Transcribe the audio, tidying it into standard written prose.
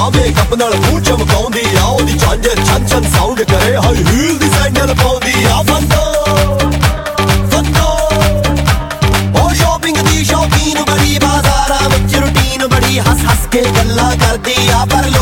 makeup ਨਾਲ ਮੂੰਹ ਚਮਕਾਉਂਦੀ ਆ ਉਹਦੀ ਝਾਂਜਰ ਛਨ ਛਨ ਸਾਊਂਡ ਕਰੇ ਹਾਈ ਹੀਲ ਦੀ ਸੈਂਡਲ ਪਾਉਂਦੀ ਆ ਫੰਦੋ ਉਹ ਸ਼ਾਪਿੰਗ ਦੀ ਸ਼ੌਕੀਨ ਬੜੀ ਬਾਜ਼ਾਰਾਂ ਵਿੱਚ ਰੂਟੀਨ ਬੜੀ ਹੱਸ ਹੱਸ ਕੇ ਗੱਲਾਂ ਕਰਦੀ ਆ ਪਰ